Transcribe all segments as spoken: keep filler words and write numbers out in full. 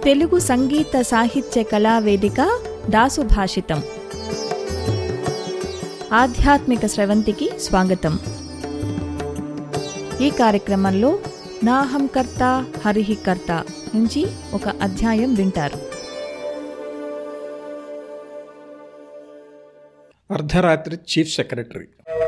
తెలుగు సంగీత సాహిత్య కళా వేదిక దాసు భాషితం. ఆధ్యాత్మిక స్రవంతికి స్వాగతం. ఈ కార్యక్రమంలో నాహం కర్త హరిహి కర్త నుంచి ఒక అధ్యాయం వింటారు. అర్ధరాత్రి చీఫ్ సెక్రటరీ.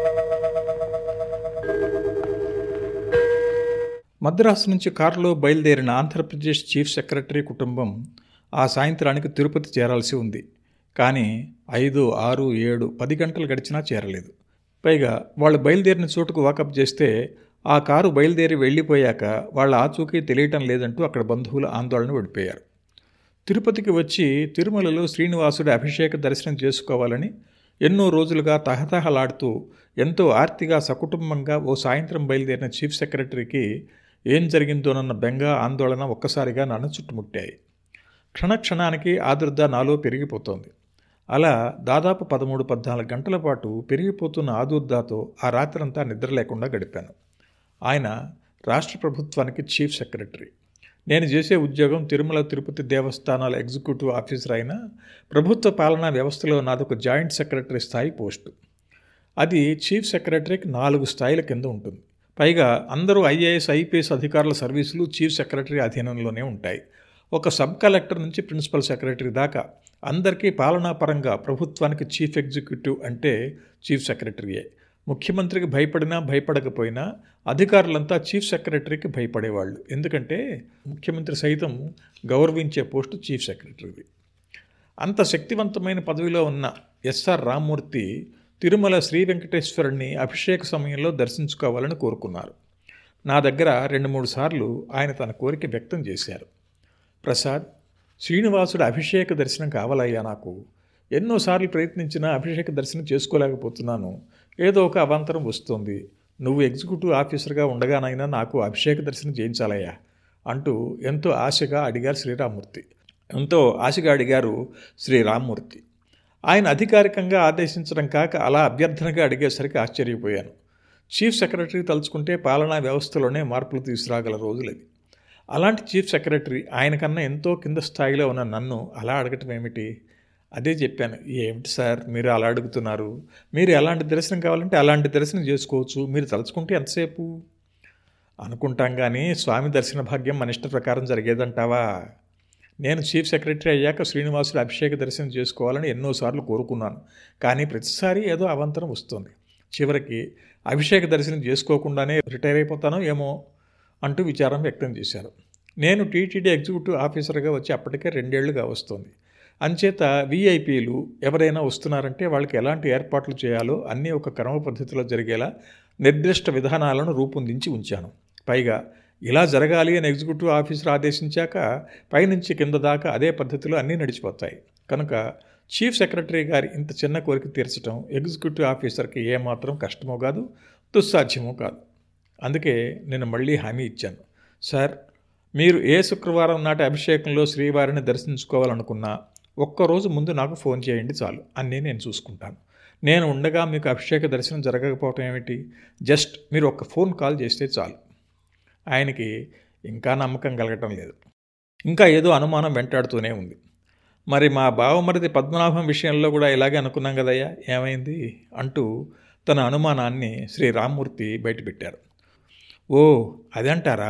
మద్రాసు నుంచి కారులో బయలుదేరిన ఆంధ్రప్రదేశ్ చీఫ్ సెక్రటరీ కుటుంబం ఆ సాయంత్రానికి తిరుపతి చేరాల్సి ఉంది. కానీ ఐదు ఆరు ఏడు పది గంటలు గడిచినా చేరలేదు. పైగా వాళ్ళు బయలుదేరిన చోటుకు వాకప్ చేస్తే ఆ కారు బయలుదేరి వెళ్ళిపోయాక వాళ్ళ ఆచూకీ తెలియటం లేదంటూ అక్కడ బంధువులు ఆందోళన పడిపోయారు. తిరుపతికి వచ్చి తిరుమలలో శ్రీనివాసుడి అభిషేక దర్శనం చేసుకోవాలని ఎన్నో రోజులుగా తహతహలాడుతూ ఎంతో ఆర్తిగా సకుటుంబంగా ఓ సాయంత్రం బయలుదేరిన చీఫ్ సెక్రటరీకి ఏం జరిగిందోనన్న బెంగ, ఆందోళన ఒక్కసారిగా నన్ను చుట్టుముట్టాయి. క్షణక్షణానికి ఆదుర్ద నాలో పెరిగిపోతోంది. అలా దాదాపు పదమూడు పద్నాలుగు గంటల పాటు పెరిగిపోతున్న ఆదుర్దాతో ఆ రాత్రంతా నిద్ర లేకుండా గడిపాను. ఆయన రాష్ట్ర ప్రభుత్వానికి చీఫ్ సెక్రటరీ. నేను చేసే ఉద్యోగం తిరుమల తిరుపతి దేవస్థానాల ఎగ్జిక్యూటివ్ ఆఫీసర్ అయినా ప్రభుత్వ పాలనా వ్యవస్థలో నాదొక జాయింట్ సెక్రటరీ స్థాయి పోస్టు. అది చీఫ్ సెక్రటరీకి నాలుగు స్థాయిల కింద ఉంటుంది. పైగా అందరూ ఐఏఎస్ ఐపీఎస్ అధికారుల సర్వీసులు చీఫ్ సెక్రటరీ అధీనంలోనే ఉంటాయి. ఒక సబ్ కలెక్టర్ నుంచి ప్రిన్సిపల్ సెక్రటరీ దాకా అందరికీ పాలనాపరంగా ప్రభుత్వానికి చీఫ్ ఎగ్జిక్యూటివ్ అంటే చీఫ్ సెక్రటరీయే. ముఖ్యమంత్రికి భయపడినా భయపడకపోయినా అధికారులంతా చీఫ్ సెక్రటరీకి భయపడేవాళ్ళు. ఎందుకంటే ముఖ్యమంత్రి సైతం గౌరవించే పోస్టు చీఫ్ సెక్రటరీది. అంత శక్తివంతమైన పదవిలో ఉన్న ఎస్ఆర్ రామ్మూర్తి తిరుమల శ్రీ వెంకటేశ్వరుణ్ణి అభిషేక సమయంలో దర్శించుకోవాలని కోరుకున్నారు. నా దగ్గర రెండు మూడు సార్లు ఆయన తన కోరిక వ్యక్తం చేశారు. ప్రసాద్, శ్రీనివాసుడు అభిషేక దర్శనం కావాలయ్యా. నాకు ఎన్నోసార్లు ప్రయత్నించినా అభిషేక దర్శనం చేసుకోలేకపోతున్నాను. ఏదో ఒక అవాంతరం వస్తుంది. నువ్వు ఎగ్జిక్యూటివ్ ఆఫీసర్గా ఉండగానైనా నాకు అభిషేక దర్శనం చేయించాలయ్యా అంటూ ఎంతో ఆశగా అడిగారు శ్రీరామ్మూర్తి. ఎంతో ఆశగా అడిగారు శ్రీరామ్మూర్తి. ఆయన అధికారికంగా ఆదేశించడం కాక అలా అభ్యర్థనగా అడిగేసరికి ఆశ్చర్యపోయాను. చీఫ్ సెక్రటరీ తలుచుకుంటే పాలనా వ్యవస్థలోనే మార్పులు తీసుకురాగల రోజులవి. అలాంటి చీఫ్ సెక్రటరీ ఆయనకన్నా ఎంతో కింద స్థాయిలో ఉన్న నన్ను అలా అడగటం ఏమిటి? అదే చెప్పాను. ఏమిటి సార్ మీరు అలా అడుగుతున్నారు? మీరు ఎలాంటి దర్శనం కావాలంటే అలాంటి దర్శనం చేసుకోవచ్చు. మీరు తలుచుకుంటే ఎంతసేపు అనుకుంటాం, కానీ స్వామి దర్శన భాగ్యం మన ఇష్ట ప్రకారం జరిగేదంటావా? నేను చీఫ్ సెక్రటరీ అయ్యాక శ్రీనివాసుడు అభిషేక దర్శనం చేసుకోవాలని ఎన్నోసార్లు కోరుకున్నాను. కానీ ప్రతిసారి ఏదో అవాంతరం వస్తుంది. చివరికి అభిషేక దర్శనం చేసుకోకుండానే రిటైర్ అయిపోతానో ఏమో అంటూ విచారం వ్యక్తం చేశారు. నేను టీటీడీ ఎగ్జిక్యూటివ్ ఆఫీసర్గా వచ్చి అప్పటికే రెండేళ్లుగా వస్తుంది. అంచేత వీఐపీలు ఎవరైనా వస్తున్నారంటే వాళ్ళకి ఎలాంటి ఏర్పాట్లు చేయాలో అన్నీ ఒక క్రమ పద్ధతిలో జరిగేలా నిర్దిష్ట విధానాలను రూపొందించి ఉంచాను. పైగా ఇలా జరగాలి అని ఎగ్జిక్యూటివ్ ఆఫీసర్ ఆదేశించాక పైనుంచి కింద దాకా అదే పద్ధతిలో అన్నీ నడిచిపోతాయి. కనుక చీఫ్ సెక్రటరీ గారి ఇంత చిన్న కోరిక తీర్చడం ఎగ్జిక్యూటివ్ ఆఫీసర్కి ఏమాత్రం కష్టమో కాదు, దుస్సాధ్యమో కాదు. అందుకే నేను మళ్ళీ హామీ ఇచ్చాను. సార్, మీరు ఏ శుక్రవారం నాటి అభిషేకంలో శ్రీవారిని దర్శించుకోవాలనుకున్నా ఒక్కరోజు ముందు నాకు ఫోన్ చేయండి చాలు, అన్నీ నేను చూసుకుంటాను. నేను ఉండగా మీకు అభిషేక దర్శనం జరగకపోవటం ఏమిటి? జస్ట్ మీరు ఒక్క ఫోన్ కాల్ చేస్తే చాలు. ఆయనకి ఇంకా నమ్మకం కలగటం లేదు. ఇంకా ఏదో అనుమానం వెంటాడుతూనే ఉంది. మరి మా బావమరిది పద్మనాభం విషయంలో కూడా ఇలాగే అనుకున్నాం కదయ్యా, ఏమైంది అంటూ తన అనుమానాన్ని శ్రీ రామ్మూర్తి బయటపెట్టారు. ఓ అదంటారా?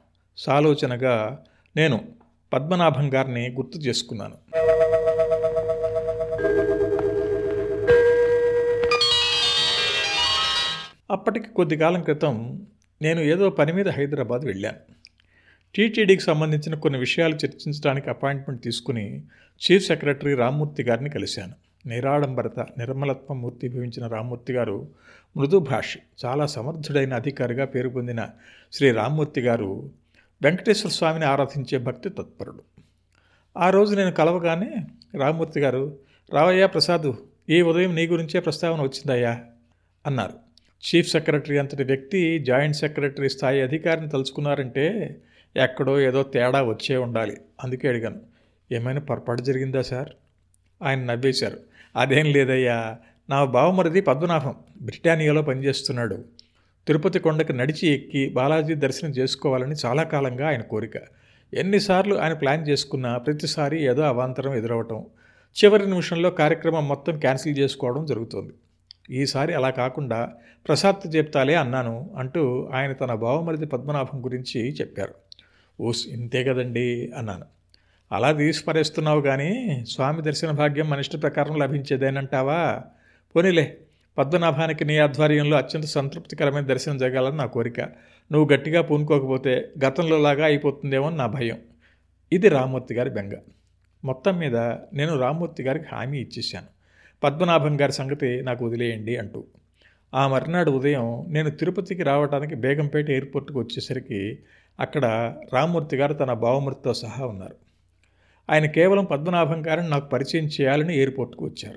సాలోచనగా నేను పద్మనాభం గారిని గుర్తు చేసుకున్నాను. అప్పటికి కొద్ది కాలం క్రితం నేను ఏదో పని మీద హైదరాబాద్ వెళ్ళాను. టీటీడీకి సంబంధించిన కొన్ని విషయాలు చర్చించడానికి అపాయింట్మెంట్ తీసుకుని చీఫ్ సెక్రటరీ రామ్మూర్తి గారిని కలిశాను. నిరాడంబరత, నిర్మలత్వం మూర్తి భవించిన రామ్మూర్తి గారు మృదు భాషి, చాలా సమర్థుడైన అధికారిగా పేరు పొందిన శ్రీ రామ్మూర్తి గారు వెంకటేశ్వర స్వామిని ఆరాధించే భక్తి తత్పరుడు. ఆ రోజు నేను కలవగానే రామ్మూర్తి గారు, రావయ్యా ప్రసాద్, ఈ ఉదయం నీ గురించే ప్రస్తావన వచ్చిందయ్యా అన్నారు. చీఫ్ సెక్రటరీ అంతటి వ్యక్తి జాయింట్ సెక్రటరీ స్థాయి అధికారిని తలుచుకున్నారంటే ఎక్కడో ఏదో తేడా వచ్చే ఉండాలి. అందుకే అడిగాను, ఏమైనా పొరపాటు జరిగిందా సార్? ఆయన నవ్వేశారు. అదేం లేదయ్యా, నా బావమరిది పద్మనాభం బ్రిటానియాలో పనిచేస్తున్నాడు. తిరుపతి కొండకు నడిచి ఎక్కి బాలాజీ దర్శనం చేసుకోవాలని చాలా కాలంగా ఆయన కోరిక. ఎన్నిసార్లు ఆయన ప్లాన్ చేసుకున్నా ప్రతిసారి ఏదో అవాంతరం ఎదురవటం, చివరి నిమిషంలో కార్యక్రమం మొత్తం క్యాన్సిల్ చేసుకోవడం జరుగుతుంది. ఈసారి అలా కాకుండా ప్రసాద్ చెప్తాలే అన్నాను అంటూ ఆయన తన బావమరిది పద్మనాభం గురించి చెప్పారు. ఓస్ ఇంతే కదండి అన్నాను. అలా తీసిపరేస్తున్నావు కానీ స్వామి దర్శన భాగ్యం మన ఇష్ట ప్రకారం లభించేదేనంటావా? పోనీలే, పద్మనాభానికి నీ ఆధ్వర్యంలో అత్యంత సంతృప్తికరమైన దర్శనం జరగాలని నా కోరిక. నువ్వు గట్టిగా పూనుకోకపోతే గతంలో లాగా అయిపోతుందేమో నా భయం. ఇది రామ్మూర్తి గారి బెంగ. మొత్తం మీద నేను రామ్మూర్తి గారికి హామీ ఇచ్చేశాను, పద్మనాభం గారి సంగతి నాకు వదిలేయండి అంటూ. ఆ మర్నాడు ఉదయం నేను తిరుపతికి రావడానికి బేగంపేట ఎయిర్పోర్ట్కి వచ్చేసరికి అక్కడ రామ్మూర్తి గారు తన బావమూర్తితో సహా ఉన్నారు. ఆయన కేవలం పద్మనాభం గారిని నాకు పరిచయం చేయాలని ఎయిర్పోర్ట్కి వచ్చారు.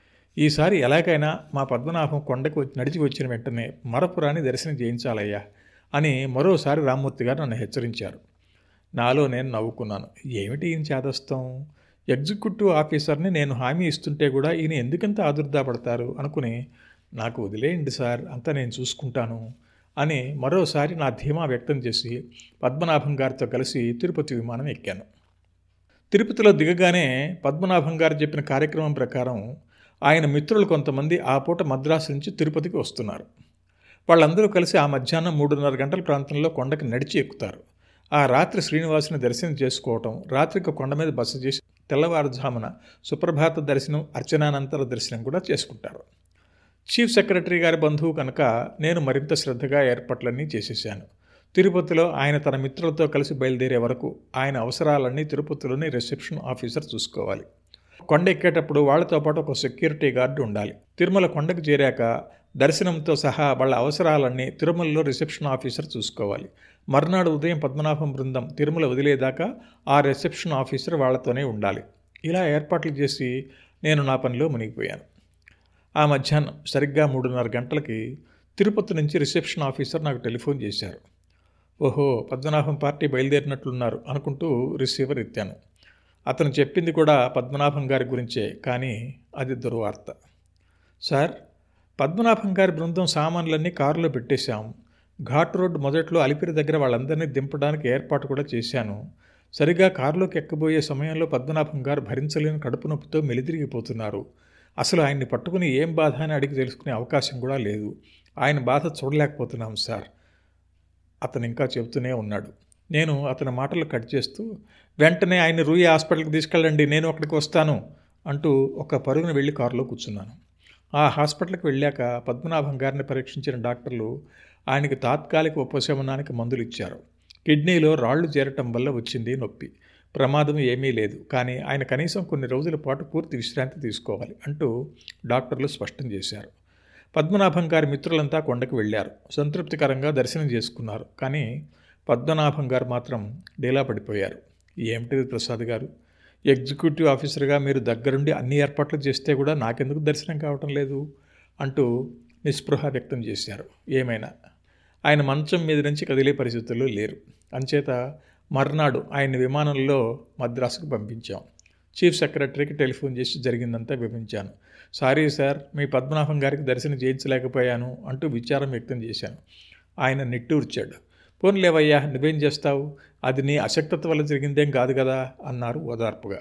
ఈసారి ఎలాగైనా మా పద్మనాభం కొండకు వచ్చి నడిచి వచ్చిన వెంటనే మరపురాని దర్శనం చేయించాలయ్యా అని మరోసారి రామ్మూర్తి గారు నన్ను హెచ్చరించారు. నాలో నేను నవ్వుకున్నాను. ఏమిటి ఈయన చేదస్తాం? ఎగ్జిక్యూటివ్ ఆఫీసర్ని నేను హామీ ఇస్తుంటే కూడా ఈయన ఎందుకంత ఆదుర్దా పడతారు అనుకుని, నాకు వదిలేయండి సార్, అంతా నేను చూసుకుంటాను అని మరోసారి నా ధీమా వ్యక్తం చేసి పద్మనాభం గారితో కలిసి తిరుపతి విమానం ఎక్కాను. తిరుపతిలో దిగగానే పద్మనాభం గారు చెప్పిన కార్యక్రమం ప్రకారం ఆయన మిత్రులు కొంతమంది ఆ పూట మద్రాసు నుంచి తిరుపతికి వస్తున్నారు. వాళ్ళందరూ కలిసి ఆ మధ్యాహ్నం మూడున్నర గంటల ప్రాంతంలో కొండకి నడిచి ఎక్కుతారు. ఆ రాత్రి శ్రీనివాసుని దర్శనం చేసుకోవటం, రాత్రికి కొండ మీద బస చేసి తెల్లవారుజామున సుప్రభాత దర్శనం, అర్చనానంతర దర్శనం కూడా చేసుకుంటారు. చీఫ్ సెక్రటరీ గారి బంధువు కనుక నేను మరింత శ్రద్ధగా ఏర్పాట్లన్నీ చేసేసాను. తిరుపతిలో ఆయన తన మిత్రులతో కలిసి బయలుదేరే వరకు ఆయన అవసరాలన్నీ తిరుపతిలోని రిసెప్షన్ ఆఫీసర్ చూసుకోవాలి. కొండ ఎక్కేటప్పుడు వాళ్లతో పాటు ఒక సెక్యూరిటీ గార్డు ఉండాలి. తిరుమల కొండకు చేరాక దర్శనంతో సహా వాళ్ళ అవసరాలన్నీ తిరుమలలో రిసెప్షన్ ఆఫీసర్ చూసుకోవాలి. మర్నాడు ఉదయం పద్మనాభం బృందం తిరుమల వదిలేదాకా ఆ రిసెప్షన్ ఆఫీసర్ వాళ్లతోనే ఉండాలి. ఇలా ఏర్పాట్లు చేసి నేను నా పనిలో మునిగిపోయాను. ఆ మధ్యాహ్నం సరిగ్గా మూడున్నర గంటలకి తిరుపతి నుంచి రిసెప్షన్ ఆఫీసర్ నాకు టెలిఫోన్ చేశారు. ఓహో, పద్మనాభం పార్టీ బయలుదేరినట్లున్నారు అనుకుంటూ రిసీవర్ ఎత్తాను. అతను చెప్పింది కూడా పద్మనాభం గారి గురించే, కానీ అది దుర్వార్త. సార్, పద్మనాభం గారి బృందం సామాన్లన్నీ కారులో పెట్టేశాం. ఘాట్ రోడ్ మొదట్లో అలిపిరి దగ్గర వాళ్ళందరినీ దింపడానికి ఏర్పాటు కూడా చేశాను. సరిగా కారులోకి ఎక్కబోయే సమయంలో పద్మనాభం గారు భరించలేని కడుపు నొప్పితో మెలితిరిగిపోతున్నారు. అసలు ఆయన్ని పట్టుకుని ఏం బాధ అని అడిగి తెలుసుకునే అవకాశం కూడా లేదు. ఆయన బాధ చూడలేకపోతున్నాం సార్. అతను ఇంకా చెబుతూనే ఉన్నాడు. నేను అతని మాటలు కట్ చేస్తూ, వెంటనే ఆయన రూయి హాస్పిటల్కి తీసుకెళ్ళండి, నేను అక్కడికి వస్తాను అంటూ ఒక పరుగున వెళ్ళి కారులో కూర్చున్నాను. ఆ హాస్పిటల్కి వెళ్ళాక పద్మనాభం గారిని పరీక్షించిన డాక్టర్లు ఆయనకి తాత్కాలిక ఉపశమనానికి మందులు ఇచ్చారు. కిడ్నీలో రాళ్లు చేరటం వల్ల వచ్చింది నొప్పి, ప్రమాదం ఏమీ లేదు, కానీ ఆయన కనీసం కొన్ని రోజుల పాటు పూర్తి విశ్రాంతి తీసుకోవాలి అంటూ డాక్టర్లు స్పష్టం చేశారు. పద్మనాభం గారి మిత్రులంతా కొండకు వెళ్ళారు. సంతృప్తికరంగా దర్శనం చేసుకున్నారు. కానీ పద్మనాభం గారు మాత్రం డీలా పడిపోయారు. ఏమిటిది ప్రసాద్ గారు, ఎగ్జిక్యూటివ్ ఆఫీసర్గా మీరు దగ్గరుండి అన్ని ఏర్పాట్లు చేస్తే కూడా నాకెందుకు దర్శనం కావటం లేదు అంటూ నిస్పృహ వ్యక్తం చేశారు. ఏమైనా ఆయన మంచం మీద నుంచి కదిలే పరిస్థితుల్లో లేరు. అంచేత మర్నాడు ఆయన్ని విమానంలో మద్రాసుకు పంపించాం. చీఫ్ సెక్రటరీకి టెలిఫోన్ చేసి జరిగిందంతా వివరించాను. సారీ సార్, మీ పద్మనాభం గారికి దర్శనం చేయించలేకపోయాను అంటూ విచారం వ్యక్తం చేశాను. ఆయన నిట్టూర్చాడు. పోన్లేవయ్యా, నువ్వేం చేస్తావు, అది నీ అశక్తత వల్ల జరిగిందేం కాదు కదా అన్నారు ఓదార్పుగా.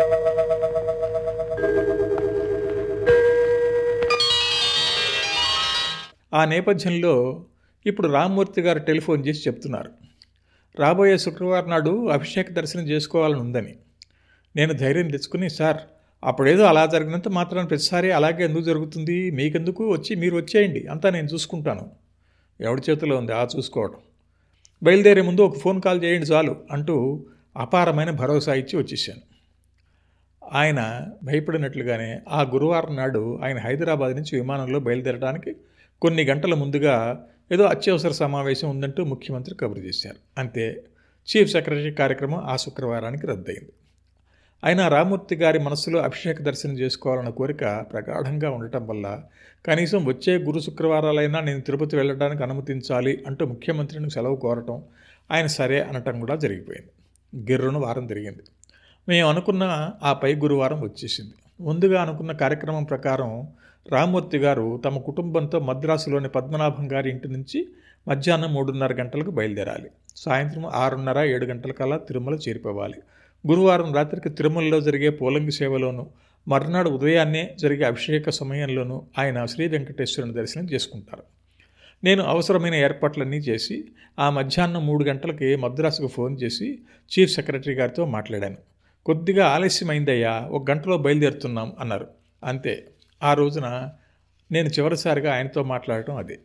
ఆ నేపథ్యంలో ఇప్పుడు రామ్మూర్తి గారు టెలిఫోన్ చేసి చెప్తున్నారు, రాబోయే శుక్రవారం నాడు అభిషేక దర్శనం చేసుకోవాలని ఉందని. నేను ధైర్యం తెచ్చుకుని, సార్ అప్పుడేదో అలా జరిగినంత మాత్రాన్ని ప్రతిసారి అలాగే ఎందుకు జరుగుతుంది, మీకెందుకు, వచ్చి మీరు వచ్చేయండి, అంతా నేను చూసుకుంటాను. ఎవడి చేతిలో ఉంది ఆ చూసుకోవడం, బయలుదేరే ముందు ఒక ఫోన్ కాల్ చేయండి చాలు అంటూ అపారమైన భరోసా ఇచ్చి వచ్చేసాను. ఆయన భయపడినట్లుగానే ఆ గురువారం నాడు ఆయన హైదరాబాద్ నుంచి విమానంలో బయలుదేరడానికి కొన్ని గంటల ముందుగా ఏదో అత్యవసర సమావేశం ఉందంటూ ముఖ్యమంత్రి కబురు చేశారు. అంతే, చీఫ్ సెక్రటరీ కార్యక్రమం ఆ శుక్రవారానికి రద్దయింది. అయినా రామ్మూర్తి గారి మనస్సులో అభిషేక దర్శనం చేసుకోవాలన్న కోరిక ప్రగాఢంగా ఉండటం వల్ల కనీసం వచ్చే గురు శుక్రవారాలైనా నేను తిరుపతి వెళ్ళడానికి అనుమతించాలి అంటూ ముఖ్యమంత్రిని సెలవు కోరటం, ఆయన సరే అనటం కూడా జరిగిపోయింది. గిర్రును వారం తిరిగింది. మేము అనుకున్న ఆ పై గురువారం వచ్చేసింది. ముందుగా అనుకున్న కార్యక్రమం ప్రకారం రామ్మూర్తి గారు తమ కుటుంబంతో మద్రాసులోని పద్మనాభం గారి ఇంటి నుంచి మధ్యాహ్నం మూడున్నర గంటలకు బయలుదేరాలి. సాయంత్రం ఆరున్నర ఏడు గంటలకల్లా తిరుమల చేరిపోవాలి. గురువారం రాత్రికి తిరుమలలో జరిగే పోలంగి సేవలోనూ మర్నాడు ఉదయాన్నే జరిగే అభిషేక సమయంలోనూ ఆయన శ్రీ వెంకటేశ్వరుని దర్శనం చేసుకుంటారు. నేను అవసరమైన ఏర్పాట్లన్నీ చేసి ఆ మధ్యాహ్నం మూడు గంటలకి మద్రాసుకు ఫోన్ చేసి చీఫ్ సెక్రటరీ గారితో మాట్లాడాను. కొద్దిగా ఆలస్యమైందయ్యా, ఒక గంటలో బయలుదేరుతున్నాం అన్నారు. అంతే. ఆ రోజున నేను చివరిసారిగా ఆయనతో మాట్లాడటం అదే.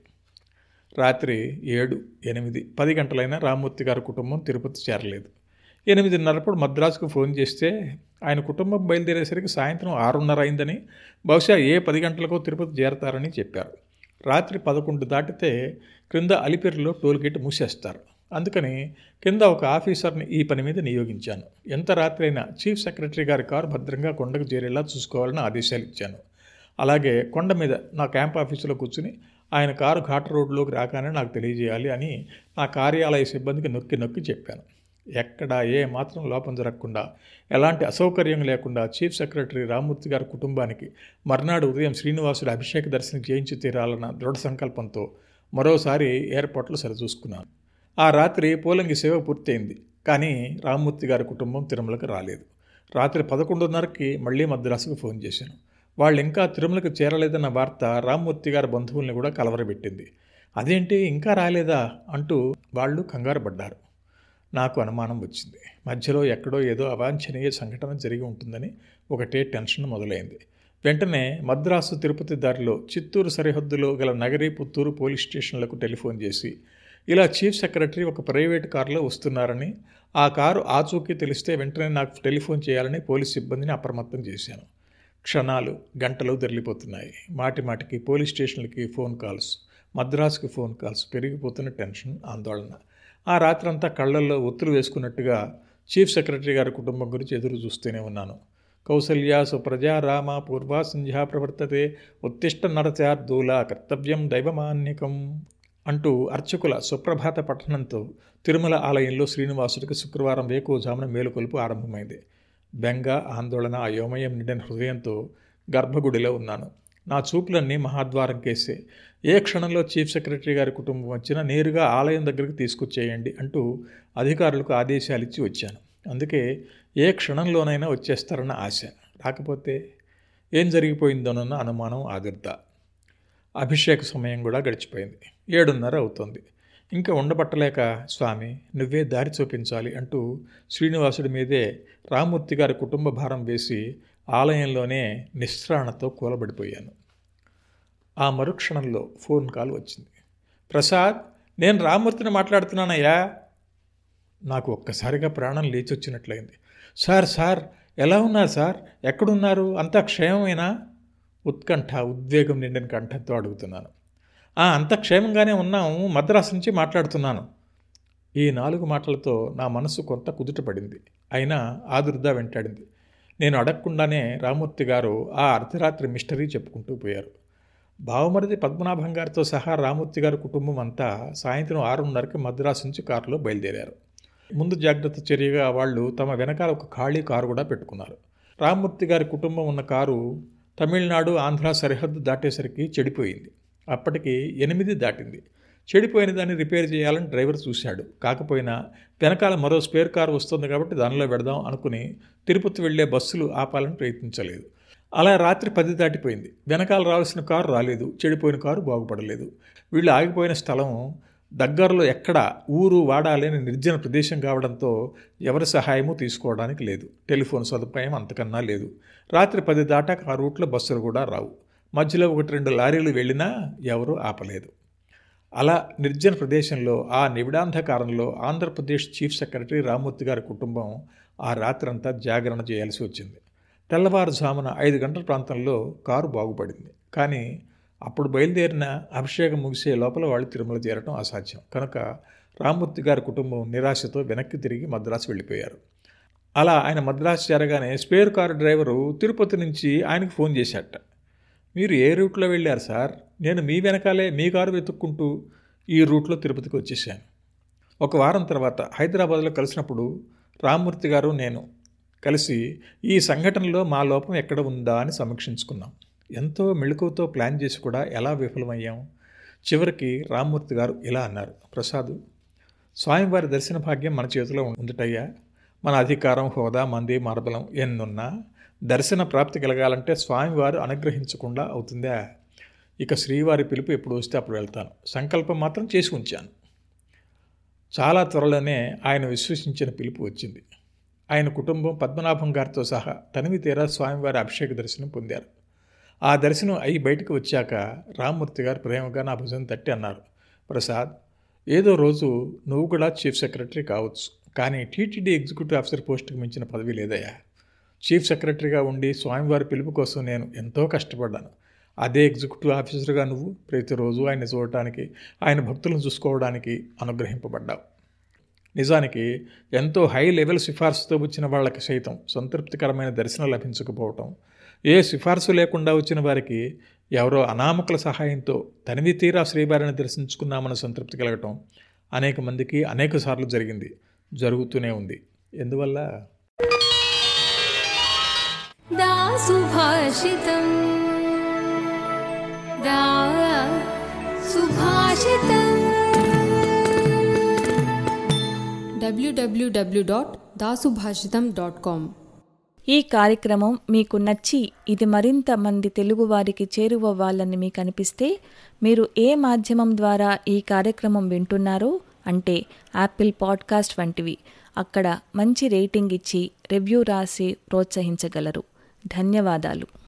రాత్రి ఏడు ఎనిమిది పది గంటలైనా రామ్మూర్తి గారి కుటుంబం తిరుపతి చేరలేదు. ఎనిమిదిన్నరప్పుడు మద్రాసుకు ఫోన్ చేస్తే ఆయన కుటుంబం బయలుదేరేసరికి సాయంత్రం ఆరున్నర అయిందని, బహుశా ఏ పది గంటలకో తిరుపతి చేరతారని చెప్పారు. రాత్రి పదకొండు దాటితే క్రింద అలిపిరిలో టోల్గేట్ మూసేస్తారు. అందుకని కింద ఒక ఆఫీసర్ని ఈ పని మీద నియోగించాను. ఎంత రాత్రి అయినా చీఫ్ సెక్రటరీ గారి కారు భద్రంగా కొండకు చేరేలా చూసుకోవాలని ఆదేశాలు ఇచ్చాను. అలాగే కొండ మీద నా క్యాంప్ ఆఫీసులో కూర్చుని ఆయన కారు ఘాట్ రోడ్లోకి రాగానే నాకు తెలియజేయాలి అని నా కార్యాలయ సిబ్బందికి నొక్కి నొక్కి చెప్పాను. ఎక్కడ ఏ మాత్రం లోపం జరగకుండా, ఎలాంటి అసౌకర్యం లేకుండా చీఫ్ సెక్రటరీ రామ్మూర్తి గారి కుటుంబానికి మర్నాడు ఉదయం శ్రీనివాసుడి అభిషేక దర్శనం చేయించి తీరాలన్న దృఢ సంకల్పంతో మరోసారి ఏర్పాట్లు సరిచూసుకున్నాను. ఆ రాత్రి పోలంగి సేవ పూర్తయింది. కానీ రామ్మూర్తి గారి కుటుంబం తిరుమలకు రాలేదు. రాత్రి పదకొండున్నరకి మళ్ళీ మద్రాసుకు ఫోన్ చేశాను. వాళ్ళు ఇంకా తిరుమలకు చేరలేదన్న వార్త రామ్మూర్తి గారి బంధువుల్ని కూడా కలవరబెట్టింది. అదేంటి ఇంకా రాలేదా అంటూ వాళ్ళు కంగారు పడ్డారు. నాకు అనుమానం వచ్చింది. మధ్యలో ఎక్కడో ఏదో అవాంఛనీయ సంఘటన జరిగి ఉంటుందని ఒకటే టెన్షన్ మొదలైంది. వెంటనే మద్రాసు తిరుపతి దారిలో చిత్తూరు సరిహద్దులో గల నగరి, పుత్తూరు పోలీస్ స్టేషన్లకు టెలిఫోన్ చేసి ఇలా చీఫ్ సెక్రటరీ ఒక ప్రైవేట్ కారులో వస్తున్నారని, ఆ కారు ఆచూకీ తెలిస్తే వెంటనే నాకు టెలిఫోన్ చేయాలని పోలీస్ సిబ్బందిని అప్రమత్తం చేశాను. క్షణాలు గంటలు దొరికిపోతున్నాయి. మాటి మాటికి పోలీస్ స్టేషన్లకి ఫోన్ కాల్స్, మద్రాసుకి ఫోన్ కాల్స్, పెరిగిపోతున్న టెన్షన్, ఆందోళన. ఆ రాత్రంతా కళ్ళల్లో ఒత్తులు వేసుకున్నట్టుగా చీఫ్ సెక్రటరీ గారి కుటుంబం గురించి ఎదురు చూస్తూనే ఉన్నాను. కౌసల్యా సుప్రజా రామ పూర్వా సంధ్యా ప్రవర్తతే ఉత్తిష్ట నరచార్దూల కర్తవ్యం దైవమాన్యకం అంటూ అర్చకుల సుప్రభాత పఠనంతో తిరుమల ఆలయంలో శ్రీనివాసుడికి శుక్రవారం వేకువజామున మేలుకొలుపు ఆరంభమైంది. బెంగ, ఆందోళన, అయోమయం నిండిన హృదయంతో గర్భగుడిలో ఉన్నాను. నా చూపులన్నీ మహాద్వారం కేసే. ఏ క్షణంలో చీఫ్ సెక్రటరీ గారి కుటుంబం వచ్చినా నేరుగా ఆలయం దగ్గరికి తీసుకొచ్చేయండి అంటూ అధికారులకు ఆదేశాలు ఇచ్చి వచ్చాను. అందుకే ఏ క్షణంలోనైనా వచ్చేస్తారన్న ఆశ. రాకపోతే ఏం జరిగిపోయిందోనన్న అనుమానం, ఆదుర్ద. అభిషేక సమయం కూడా గడిచిపోయింది. ఏడున్నర అవుతోంది. ఇంకా ఉండబట్టలేక, స్వామి నువ్వే దారి చూపించాలి అంటూ శ్రీనివాసుడి మీదే రామ్మూర్తి గారి కుటుంబ భారం వేసి ఆలయంలోనే నిస్త్రాణతో కూలబడిపోయాను. ఆ మరుక్షణంలో ఫోన్ కాల్ వచ్చింది. ప్రసాద్, నేను రామ్మూర్తిని మాట్లాడుతున్నానయ్యా. నాకు ఒక్కసారిగా ప్రాణం లేచొచ్చినట్లయింది. సార్ సార్ ఎలా ఉన్నారు సార్? ఎక్కడున్నారు? అంతా క్షేమమేనా? ఉత్కంఠ, ఉద్వేగం నిండిన కంఠంతో అడుగుతున్నాను. అంత క్షేమంగానే ఉన్నాము, మద్రాసు నుంచి మాట్లాడుతున్నాను. ఈ నాలుగు మాటలతో నా మనసు కొంత కుదుటపడింది. అయినా ఆదుర్దా వెంటాడింది. నేను అడగకుండానే రామ్మూర్తి గారు ఆ అర్ధరాత్రి మిస్టరీ చెప్పుకుంటూ పోయారు. బావమరిది పద్మనాభం గారితో సహా రామ్మూర్తి గారి కుటుంబం అంతా సాయంత్రం ఆరున్నరకి మద్రాసు నుంచి కారులో బయలుదేరారు. ముందు జాగ్రత్త చర్యగా వాళ్ళు తమ వెనకాల ఒక ఖాళీ కారు కూడా పెట్టుకున్నారు. రామ్మూర్తి గారి కుటుంబం ఉన్న కారు తమిళనాడు, ఆంధ్ర సరిహద్దు దాటేసరికి చెడిపోయింది. అప్పటికి ఎనిమిది దాటింది. చెడిపోయిన దాన్ని రిపేర్ చేయాలని డ్రైవర్ చూశాడు. కాకపోయినా వెనకాల మరో స్పేర్ కారు వస్తుంది కాబట్టి దానిలో పెడదాం అనుకుని తిరుపతి వెళ్లే బస్సులు ఆపాలని ప్రయత్నించలేదు. అలా రాత్రి పది దాటిపోయింది. వెనకాల రావాల్సిన కారు రాలేదు. చెడిపోయిన కారు బాగుపడలేదు. వీళ్ళు ఆగిపోయిన స్థలం దగ్గరలో ఎక్కడ ఊరు వాడాలేని నిర్జన ప్రదేశం కావడంతో ఎవరి సహాయము తీసుకోవడానికి లేదు. టెలిఫోన్ సదుపాయం అంతకన్నా లేదు. రాత్రి పది దాటాక ఆ రూట్లో బస్సులు కూడా రావు. మధ్యలో ఒకటి రెండు లారీలు వెళ్ళినా ఎవరూ ఆపలేదు. అలా నిర్జన ప్రదేశంలో ఆ నివిడాంధకారంలో ఆంధ్రప్రదేశ్ చీఫ్ సెక్రటరీ రామ్మూర్తి గారి కుటుంబం ఆ రాత్రంతా జాగరణ చేయాల్సి వచ్చింది. తెల్లవారుజామున ఐదు గంటల ప్రాంతంలో కారు బాగుపడింది. కానీ అప్పుడు బయలుదేరిన అభిషేకం ముగిసే లోపల వాళ్ళు తిరుమల చేరటం అసాధ్యం. కనుక రామ్మూర్తి గారి కుటుంబం నిరాశతో వెనక్కి తిరిగి మద్రాసు వెళ్ళిపోయారు. అలా ఆయన మద్రాసు చేరగానే స్పేర్ కారు డ్రైవరు తిరుపతి నుంచి ఆయనకు ఫోన్ చేశాట. మీరు ఏ రూట్లో వెళ్ళారు సార్? నేను మీ వెనకాలే మీ కారు వెతుక్కుంటూ ఈ రూట్లో తిరుపతికి వచ్చేసాను. ఒక వారం తర్వాత హైదరాబాద్లో కలిసినప్పుడు రామ్మూర్తి గారు నేను కలిసి ఈ సంఘటనలో మా లోపం ఎక్కడ ఉందా అని సమీక్షించుకున్నాం. ఎంతో మెళుకువతో ప్లాన్ చేసి కూడా ఎలా విఫలమయ్యాం? చివరికి రామ్మూర్తి గారు ఇలా అన్నారు, ప్రసాద్, స్వామివారి దర్శన భాగ్యం మన చేతిలో ఉందిటయ్యా. మన అధికారం, హోదా, మంది, మార్బలం ఎన్నున్నా దర్శన ప్రాప్తి కలగాలంటే స్వామివారు అనుగ్రహించకుండా అవుతుందా? ఇక శ్రీవారి పిలుపు ఎప్పుడు వస్తే అప్పుడు వెళ్తాను. సంకల్పం మాత్రం చేసి ఉంచాను. చాలా త్వరలోనే ఆయన విశ్వసించిన పిలుపు వచ్చింది. ఆయన కుటుంబం పద్మనాభం గారితో సహా తనివి తీరా స్వామివారి అభిషేక దర్శనం పొందారు. ఆ దర్శనం అయి బయటకు వచ్చాక రామ్మూర్తి గారు ప్రేమగా నా భుజం తట్టి అన్నారు, ప్రసాద్, ఏదో రోజు నువ్వు కూడా చీఫ్ సెక్రటరీ కావచ్చు, కానీ టీటీడీ ఎగ్జిక్యూటివ్ ఆఫీసర్ పోస్టుకు మించిన పదవి లేదయ్యా. చీఫ్ సెక్రటరీగా ఉండి స్వామివారి పిలుపు కోసం నేను ఎంతో కష్టపడ్డాను. అదే ఎగ్జిక్యూటివ్ ఆఫీసర్గా నువ్వు ప్రతిరోజు ఆయన చూడటానికి, ఆయన భక్తులను చూసుకోవడానికి అనుగ్రహింపబడ్డావు. నిజానికి ఎంతో హై లెవెల్ సిఫార్సుతో వచ్చిన వాళ్ళకి సైతం సంతృప్తికరమైన దర్శనం లభించకపోవటం, ఏ సిఫార్సు లేకుండా వచ్చిన వారికి ఎవరో అనామకుల సహాయంతో తనివి తీరా శ్రీవారిని దర్శించుకున్నామన్న సంతృప్తి కలగటం అనేక మందికి అనేక సార్లు జరిగింది, జరుగుతూనే ఉంది. ఎందువల్ల? Subhashitam Subhashitam W W W dot దా సుభాషితం డాట్ కామ్. ఈ కార్యక్రమం మీకు నచ్చి ఇది మరింత మంది తెలుగువారికి చేరువవ్వాలని మీకు అనిపిస్తే మీరు ఏ మాధ్యమం ద్వారా ఈ కార్యక్రమం వింటున్నారో, అంటే యాపిల్ పాడ్కాస్ట్ వంటివి, అక్కడ మంచి రేటింగ్ ఇచ్చి రివ్యూ రాసి ప్రోత్సహించగలరు. ధన్యవాదాలు.